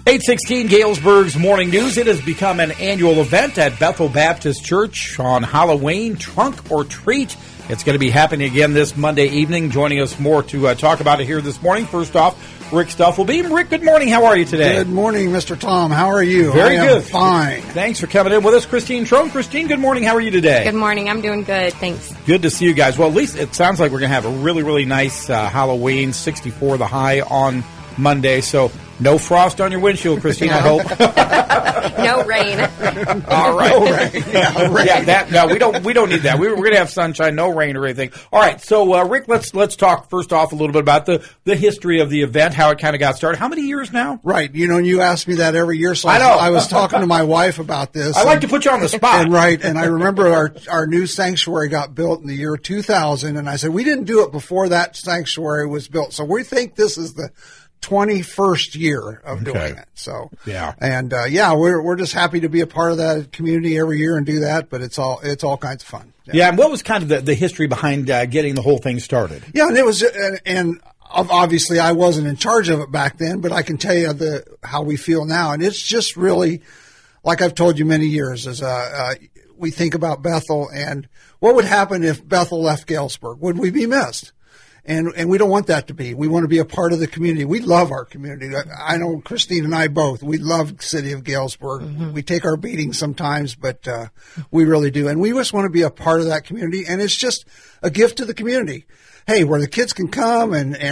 816 Galesburg's Morning News. It has become an annual event at Bethel Baptist Church on Halloween, Trunk or Treat. It's going to be happening again this Monday evening. Joining us more to talk about it here this morning. First off, Rick Stuffelbeam. Rick, good morning. How are you today? Good morning, Mr. Tom. How are you? Very good. Fine. Thanks for coming in with us, Christine Trone. Christine, good morning. How are you today? Good morning. I'm doing good. Thanks. Good to see you guys. Well, at least it sounds like we're going to have a really, really nice Halloween. 64 the high on Monday, so no frost on your windshield, Christine, I hope. No rain. All right. No rain. Yeah, rain. We don't need that. We're going to have sunshine, no rain or anything. All right, so Rick, let's talk first off a little bit about the history of the event, how it kind of got started. How many years now? Right. You ask me that every year, so I know. I was talking to my wife about this. I like to put you on the spot. And I remember our new sanctuary got built in the year 2000, and I said, we didn't do it before that sanctuary was built, so we think this is the 21st year of doing it. So, yeah. And, we're just happy to be a part of that community every year and do that, but it's all kinds of fun. Yeah. And what was kind of the history behind getting the whole thing started? Yeah. And it was, and obviously I wasn't in charge of it back then, but I can tell you how we feel now. And it's just really, like I've told you many years, is, we think about Bethel and what would happen if Bethel left Galesburg? Would we be missed? And we don't want that to be. We want to be a part of the community. We love our community. I know Christine and I both. We love the city of Galesburg. Mm-hmm. We take our beatings sometimes, but we really do. And we just want to be a part of that community. And it's just a gift to the community. Hey, where the kids can come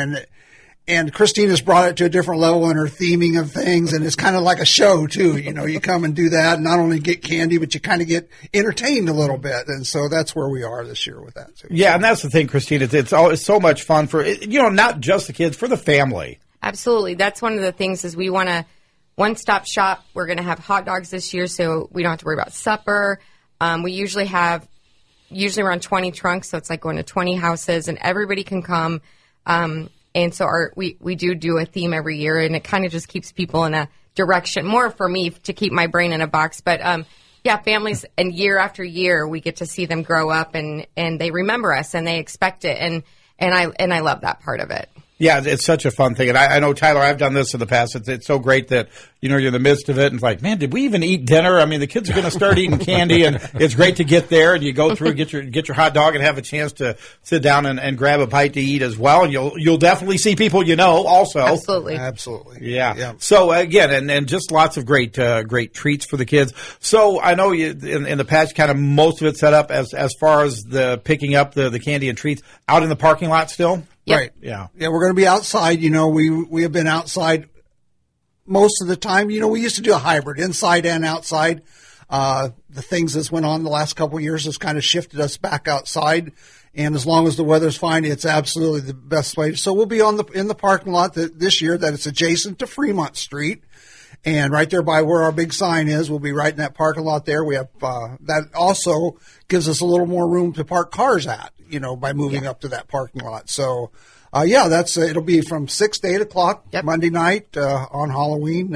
and Christine has brought it to a different level in her theming of things, and it's kind of like a show too. You come and do that, and not only get candy, but you kind of get entertained a little bit, and so that's where we are this year with that too. Yeah, and that's the thing, Christine. It's so much fun for not just the kids, for the family. Absolutely, that's one of the things is we want to one-stop shop. We're going to have hot dogs this year, so we don't have to worry about supper. We usually around 20 trunks, so it's like going to 20 houses, and everybody can come. And so we do a theme every year, and it kind of just keeps people in a direction, more for me to keep my brain in a box. But, families, and year after year, we get to see them grow up, and they remember us, and they expect it. And I love that part of it. Yeah, it's such a fun thing. And I know, Tyler, I've done this in the past. It's so great that, you're in the midst of it. And it's like, man, did we even eat dinner? I mean, the kids are going to start eating candy, and it's great to get there. And you go through, get your hot dog and have a chance to sit down and grab a bite to eat as well. You'll definitely see people also. Absolutely. Yeah. So, again, and just lots of great treats for the kids. So I know you, in the past, kind of most of it set up as far as the picking up the candy and treats out in the parking lot still? Yep. Right. Yeah. Yeah, we're going to be outside. We have been outside most of the time. We used to do a hybrid, inside and outside. The things that's went on the last couple of years has kind of shifted us back outside. And as long as the weather's fine, it's absolutely the best way. So we'll be in the parking lot this year that it's adjacent to Fremont Street. And right there by where our big sign is, we'll be right in that parking lot there. We have, that also gives us a little more room to park cars at, by moving up to that parking lot. So, it'll be from 6 to 8 o'clock Monday night, on Halloween.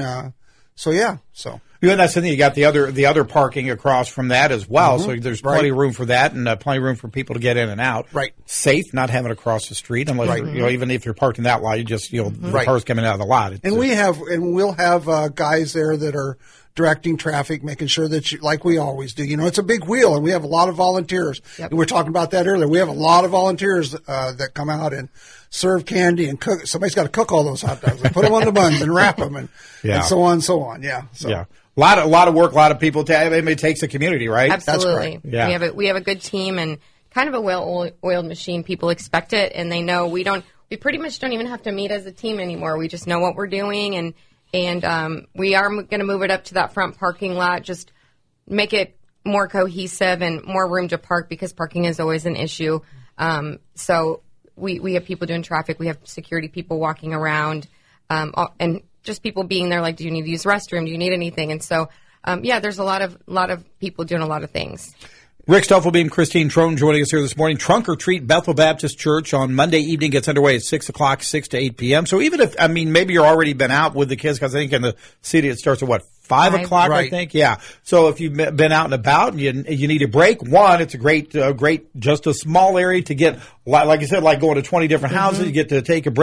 Yeah, that's the thing. You got the other parking across from that as well. Mm-hmm. So there's plenty of room for that, and plenty of room for people to get in and out. Right. Safe, not having to cross the street unless even if you're parked in that lot, you just the cars coming out of the lot. We'll have guys there that are directing traffic, making sure that like we always do. It's a big wheel, and we have a lot of volunteers. Yep. And we were talking about that earlier. We have a lot of volunteers that come out and serve candy and cook. Somebody's got to cook all those hot dogs and put them on the buns and wrap them and so on and so on. Yeah. So. Yeah. A lot of work, a lot of people. It takes a community, right? Absolutely. That's right. Yeah. We have a good team and kind of a well-oiled machine. People expect it, and they know we pretty much don't even have to meet as a team anymore. We just know what we're doing, and we are going to move it up to that front parking lot, just make it more cohesive and more room to park, because parking is always an issue. So we have people doing traffic. We have security people walking around, and just people being there, like, do you need to use the restroom? Do you need anything? And so, there's a lot of people doing a lot of things. Rick Stuffelbeam, Christine Trone joining us here this morning. Trunk or Treat, Bethel Baptist Church on Monday evening gets underway at 6 o'clock, 6 to 8 p.m. So even if, maybe you're already been out with the kids, because I think in the city it starts at 5 o'clock, right. I think? Yeah. So if you've been out and about and you need a break, it's a great, just a small area to get, like you said, like going to 20 different houses, you get to take a break.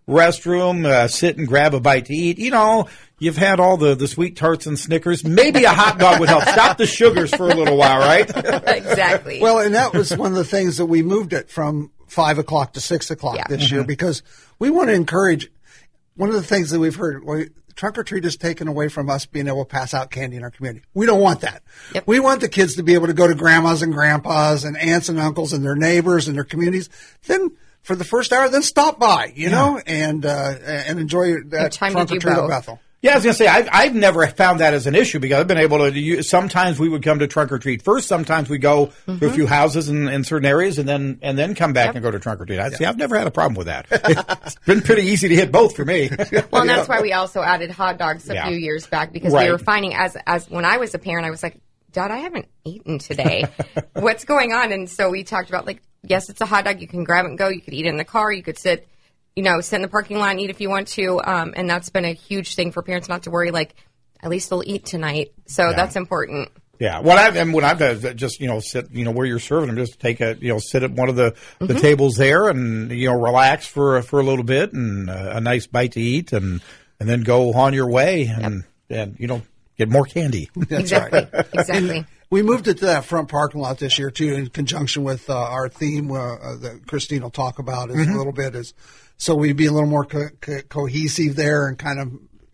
restroom, sit and grab a bite to eat. You know, you've had all the sweet tarts and Snickers. Maybe a hot dog would help. Stop the sugars for a little while, right? Exactly. Well, and that was one of the things that we moved it from 5 o'clock to 6 o'clock this year because we want to encourage. One of the things that we've heard, trunk or treat is taken away from us being able to pass out candy in our community. We don't want that. Yep. We want the kids to be able to go to grandmas and grandpas and aunts and uncles and their neighbors and their communities. Then for the first hour, then stop by, you know, and enjoy that time trunk to or do treat at both. Bethel. Yeah, I was going to say, I've never found that as an issue because I've been able to sometimes we would come to trunk or treat first. Sometimes we go to a few houses in certain areas and then come back and go to trunk or treat. I've never had a problem with that. It's been pretty easy to hit both for me. Well, and that's why we also added hot dogs a few years back because we were finding as when I was a parent, I was like, Dad, I haven't eaten today. What's going on? And so we talked about yes, it's a hot dog. You can grab it and go. You could eat it in the car. You could sit in the parking lot and eat if you want to. And that's been a huge thing for parents not to worry, at least they'll eat tonight. So that's important. Yeah. What I've done just, sit, where you're serving them, just take sit at one of the tables there and, relax for a little bit and a nice bite to eat and then go on your way and get more candy. That's Exactly. right. Exactly. We moved it to that front parking lot this year, too, in conjunction with our theme that Christine will talk about a little bit. So we'd be a little more cohesive there and kind of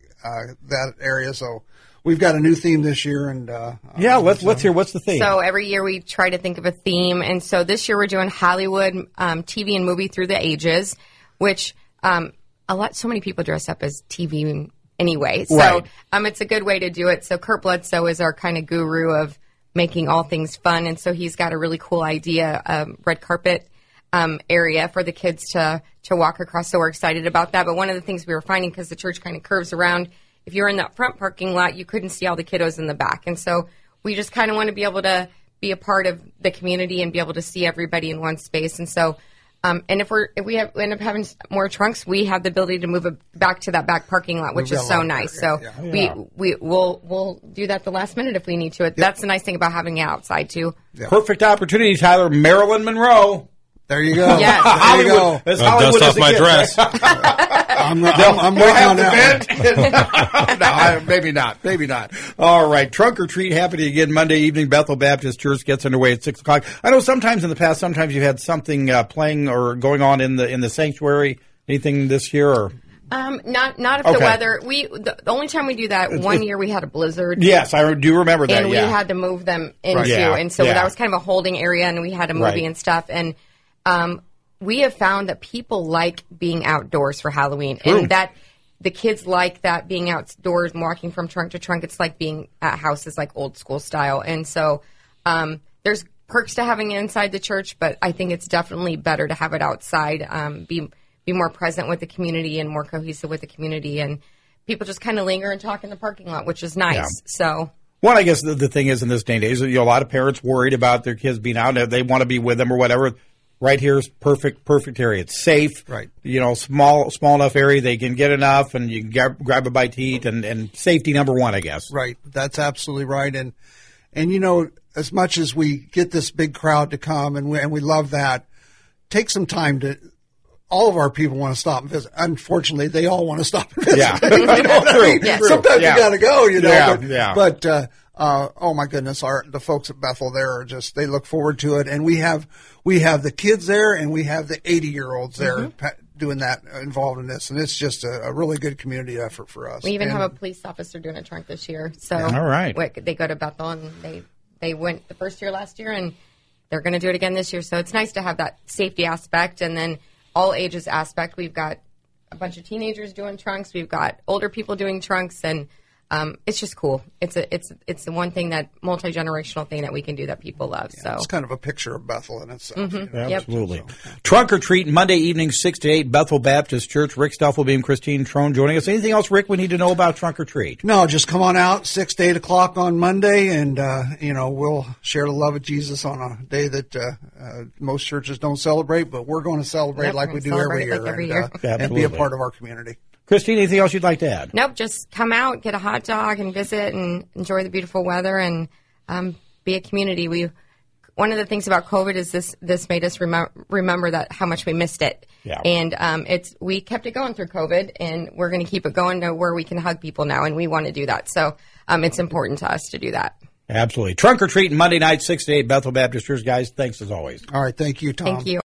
that area. So we've got a new theme this year. And let's hear what's the theme. So every year we try to think of a theme. And so this year we're doing Hollywood TV and movie through the ages, which so many people dress up as TV anyway. So it's a good way to do it. So Kurt Bledsoe is our kind of guru of making all things fun. And so he's got a really cool idea, red carpet area for the kids to walk across. So we're excited about that. But one of the things we were finding, because the church kind of curves around, if you're in that front parking lot, you couldn't see all the kiddos in the back. And so we just kind of want to be able to be a part of the community and be able to see everybody in one space. And so, and if we end up having more trunks, we have the ability to move it back to that back parking lot, which is so nice. So we'll do that the last minute if we need to. That's the nice thing about having it outside too. Yeah. Perfect opportunity, Tyler. Marilyn Monroe. There you go. Yes. There you go. Dust off my dress. I'm working on that. No, maybe not. Maybe not. All right. Trunk or treat happening again Monday evening. Bethel Baptist Church gets underway at 6 o'clock. I know sometimes in the past, you had something playing or going on in the sanctuary. Anything this year? Or? Not if the weather. The only time we do that, one year we had a blizzard. Yes, I do remember that. And we had to move them into, and so that was kind of a holding area, and we had a movie and stuff. And we have found that people like being outdoors for Halloween, and that the kids like that being outdoors, walking from trunk to trunk. It's like being at houses, like old school style. And so there's perks to having it inside the church, but I think it's definitely better to have it outside. Be more present with the community and more cohesive with the community, and people just kind of linger and talk in the parking lot, which is nice. Yeah. So. Well, I guess the thing is in this day and age, a lot of parents worried about their kids being out. They want to be with them or whatever. Right here is perfect area. It's safe. Right. Small enough area they can get enough, and you can grab a bite to eat, and safety number one, I guess. Right. That's absolutely right. And as much as we get this big crowd to come, and we love that, take some time to. All of our people want to stop and visit. Unfortunately, they all want to stop and visit. Yeah. You know what I mean? Yes. Sometimes you got to go, But oh my goodness, the folks at Bethel there are they look forward to it. And we have the kids there, and we have the 80-year-olds there doing that, involved in this. And it's just a really good community effort for us. We even have a police officer doing a trunk this year. So all right. They go to Bethel, and they went the first year last year, and they're going to do it again this year. So it's nice to have that safety aspect, and then all ages aspect. We've got a bunch of teenagers doing trunks. We've got older people doing trunks, and it's just cool. It's the one thing, that multi-generational thing that we can do that people love. So it's kind of a picture of Bethel in itself. Absolutely. Yep. Trunk or treat Monday evening 6 to 8, Bethel Baptist Church. Rick Stuffelbeam, Christine Trone joining us. Anything else, Rick, we need to know about trunk or treat? No, just come on out 6 to 8 o'clock on Monday, and we'll share the love of Jesus on a day that most churches don't celebrate, but we're going to celebrate like we do every year, and be a part of our community. Christine, anything else you'd like to add? Nope, just come out, get a hot dog, and visit, and enjoy the beautiful weather, and be a community. one of the things about COVID is this made us remember that how much we missed it. Yeah. And we kept it going through COVID, and we're going to keep it going to where we can hug people now, and we want to do that. So it's important to us to do that. Absolutely. Trunk or treat Monday night, 6 to 8, Bethel Baptist Church. Guys, thanks as always. All right. Thank you, Tom. Thank you.